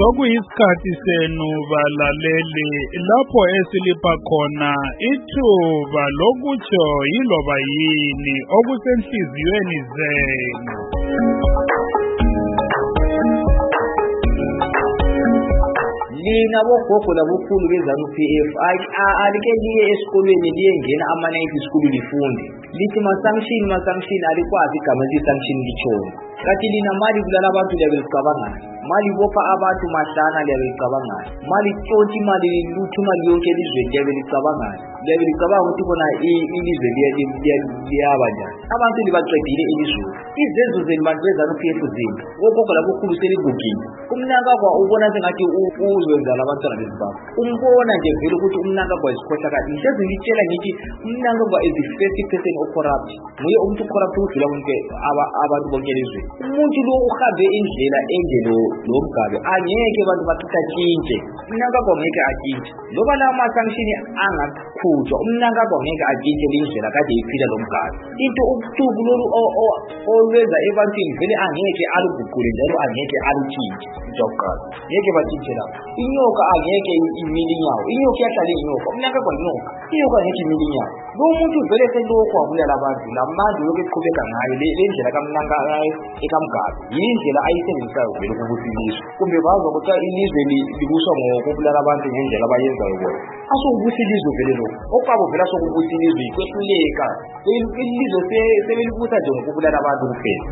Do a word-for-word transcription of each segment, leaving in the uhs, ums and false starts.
sokuyisikhathi senu balaleli lapho esilipha khona ithuba lokutsho yiloba yini okusenhliziyweni zenu. Lina bogogo labokhulu bezanu P F alike liye esikolweni liyengena ama-ninety school lifunde lithi masanction masanction alikwazi igama lisanction lichona kathi lina mali kulala abantu liyabelicabangani mali bopha abantu mahlana liyabelicabangani mali tshontsha imali lutha imali yonke elizweni liyabelicabangani liyabelicabanga ukuthi bona ilizwe liyaba njani abantu libaqedile elizweni izenzo zenu bantu bezanu P F zenu bogogo labokhulu selibukile umnaka kwa ubona sengathi uzwenza labantwana bezibaba umbona nje vele ukuthi umnaka kwa isikhohla kahle ngihlezi ngitshela ngithi umnaka kwa is the first person o corrupt nguye umuntu corrupt udlula konke abantu bonke elizweni umuntu lo uhambe indlela engelo lo mgabe angeke abantu bathathintshe umnaka kwa ngeke atshintshe loba la ma sanction angakhutshwa umnaka kwa ngeke atshintshe indlela kade iphila lo mgabe into ubusuku lolu olwenza ebantwini vele angeke aluguqule njalo angeke alutshintshe jokala ngeke batshintshe lapho inyoka angeke imile inyawo inyoka yahlala inyoka umnaka kwa inyoka inyoka ngeke imile inyawo lo muntu vele selokho abulala abantu lamanje lokho eqhubeka ngayo le ndlela kamnanga ekamgabe yindlela ayisebenzisayo vele ukuthi ilizwe kumbe bazwa ukuthi ilizwe libuswa ngokubulala abantu ngendlela abayenzayo bona asokubusa ilizwe vele lo okwabo vele asokubusa ilizwe ikwehluleka ilizwe sebelibusa nje ngokubulala abantu kuphela.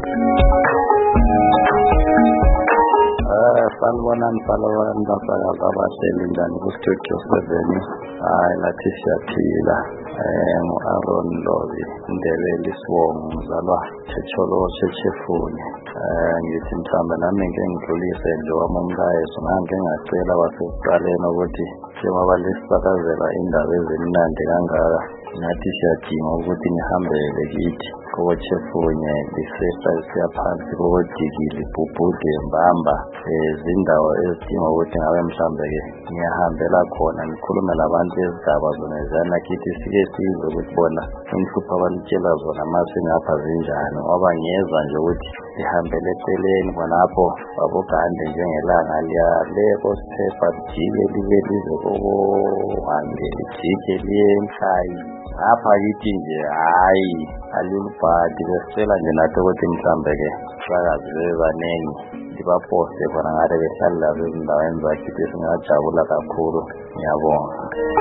Sanibonani balawani basakazi abahleli njani ku-studio seven hayi nathi siyaphila um ngu-Aaron Lovi Ndebele Isiwongo mzalwa Thetsholotshe Tshefuni um ngithi mhlawumbe nami ngeke ngidlulise nje wami umlayezo ngake ngacela wasekuqaleni ukuthi njengoba lesisakazela indaba ezimnandi kangaka nathi siyadinga ukuthi nihambele kithi koTshefunye lisehla siyaphansi koDikili Bhubhude Mbamba izindawo ezidinga ukuthi ngabe mhlawumbe-ke ngiyahambela khona ngikhulume labantu ezigaba zona zana kithi sike sizwe ukuthi bona inhlupho abalutshela zona mase ngapha zinjani ngoba ngiyezwa nje ukuthi lihambele eceleni khonapho babogande njengelanga liyale koSiphepha lijike libe lize koHwange lijike liye eNhlayi apha kithi nje hayi alulubhadi besicela nje nathi ukuthi mhlawumbe-ke sakazi bebanengi ndibaposte khona ngale behlala ezindaweni zakithi singajabula kakhulu ngiyabonga.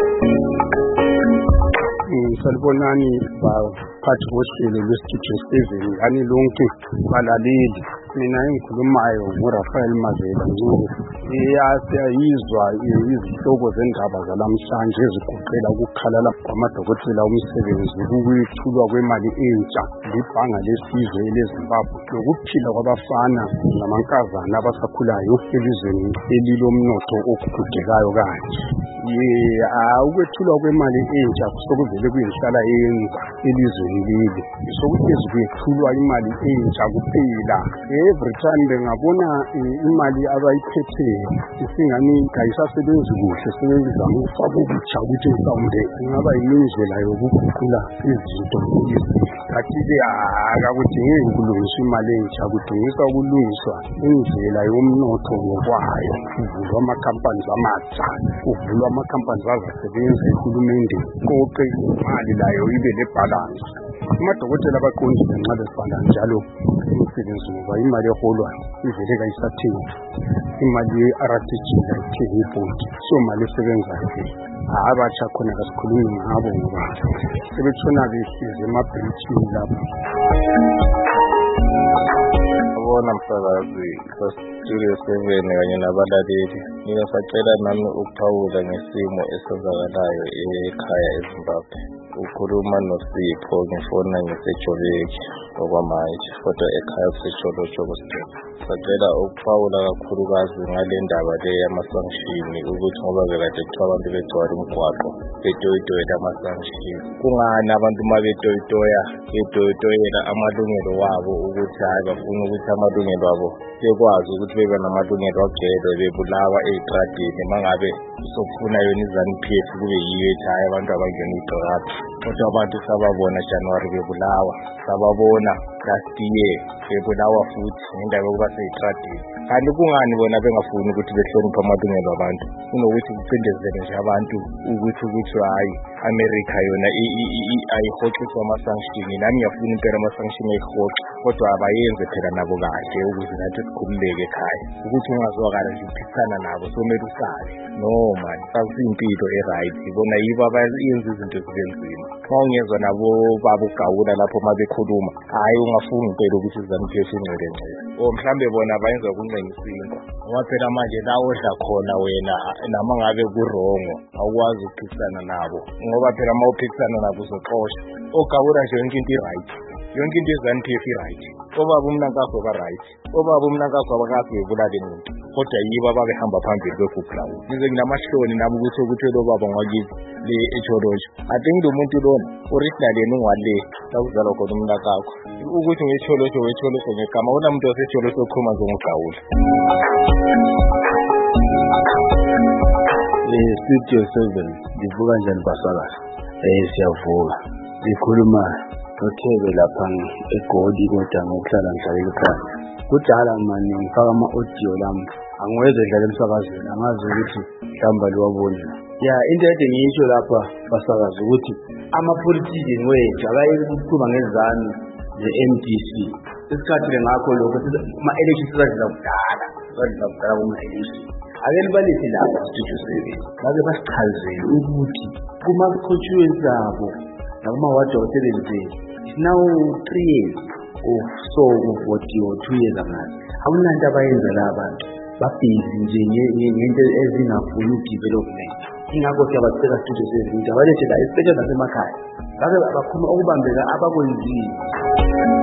Salibonani baphathi bohlelo lwesitudio seven ngani lonke balaleli mina engikhulumayo nguRafael Mazela Ncube siyayizwa izihloko zendaba zalamhlanje ezigoqela ukukhalala kwamadokotela umsebenzi ukuyethulwa kwemali entsha libhanga lesizwe eleZimbabwe lokuphila kwabafana namankazana abasakhulayo elizweni elilomnotho okhudekayo kanje ukwethulwa kwemali entsha sokuvele kuyihlala yenza elizweni leli sokuhlezi kuyethulwa imali entsha kuphela every time bengabona imali abayiphetheyo isingani kayisasebenzi kuhle sebenzama ukufaka ukutsha ukuthi mhlawumbe ingaba yindlela yokuguqula izinto kathi-ke akakudingeki ukulungiswa imali entsha kudingisa ukulungiswa indlela yomnotho ngokwayo kuvulwa amakhampani amatsha kuvulwa amakhampani azasebenza ehulumende konke imali layo ibe lebhalansi amadokotela abaqondile nxa bebhala njalo umsebenzi ngoba imali eholwa ivele kayisatheni imali ye-R T G kayithengi ibhodi so mali esebenzayo ke abatsha khona kasikhulumi ngabo ngoba sebetshona behlezi emabhilithini lapho. Abona msakazi Studio seven kanye nabalaleli ngingasacela nami ukuphawula ngesimo esenzakalayo ekhaya eZimbabwe. Ukhuluma noSipho ngifona ngisejoleki okwamanje kodwa ekhaya sejolotsho kuSipho. Sacela ukuphawula kakhulukazi ngale ndaba le yamasanction ukuthi ngoba bekade kuthiwa abantu begcwala umgwaqo betoyitoyela amasanction. Kungani abantu uma betoyitoya betoyitoyela amalungelo wabo ukuthi hayi bafuna ukuthi amalungelo wabo bekwazi ukuthi bebe namalungelo agcwele bebulawa ey'tradini mangabe sokufuna yona iZanu P F kube yiyo ethi hayi abantu abangena idorabha kodwa abantu sababona January bebulawa sababona last year bebulawa futhi ngendaba yokuba seyitradile. Kanti kungani bona bengafuni ukuthi behloniphe amalungelo abantu kunokuthi kucindezele nje abantu ukuthi ukuthi hayi America yona ayihoxiswa ama-sanction, nami ngiyafuna impela ama-sanction ayihoxe, kodwa abayenze phela nabo kahle ukuze nathi sikhululeke ekhaya. Ukuthi ungazwakala nje uphikisana nabo somele usale. No man, akusiyimpilo e-right. Bona yibo abayenza izinto zibe nzima. Uma ungezwa nabo babugawula lapho uma bekhuluma, hayi ungafuni impela ukuthi ZANU-P F ingcele ngcele. O mhlambe bona bayenza kuncengisingo. Ngoba phela manje la odla khona wena nama ngabe kurongo awukwazi ukuphikisana nabo. Ngoba phela uma uphikisana nabo uzoxosha. Ogawula nje yonke into i-right. Yonke into ye-ZANU-P F i-right. Obaba umnankakho ba-right. Obaba umnankakho abakazi bebulale umuntu. Kodwa yibo ababehamba phambili kwegroup lawo. Ngize nginamahloni nami ukuthi ukuthi lo baba ngwakithi le echolotsho. Ade ngilomuntu lona originally ungwale la kuzalwa khona umnankakho. Ukuthi ngecholotsho wecholotsho ngegama wona umuntu osecholotsho okhuluma ngomgawula. Eh Studio seven ndivuka njani basakazi? Eh siyavuka. Ngikhuluma noThebe lapha eGoli kodwa ngokuhlala ngihlale ekhaya. Kudala manje ngifaka ama-audio lami angiweze dlala emsakazweni, angazi ukuthi mhlamba liwabona. Ya into ede ngiyisho lapha basakazi ukuthi ama-politician wethu akayikhuluma ngezanu ze-M D C. Isikhathi ngakho lokho ama-election sizadlula kudala, sizadlula kudala kuma-election. Ake libalise lapha Studio seven. Ngabe basichazele ukuthi kuma-constituency abo nakuma-ward awasebenzeli. It's now three years of so votiwe two years ago. Awunanto abayenza la abantu babhizi nje ngento ezingafuni development. Ingakho siyabacela Studio seven ukuthi abalethe la especially nasemakhaya. Ngabe bakhuluma ukubambeka abakwenzile.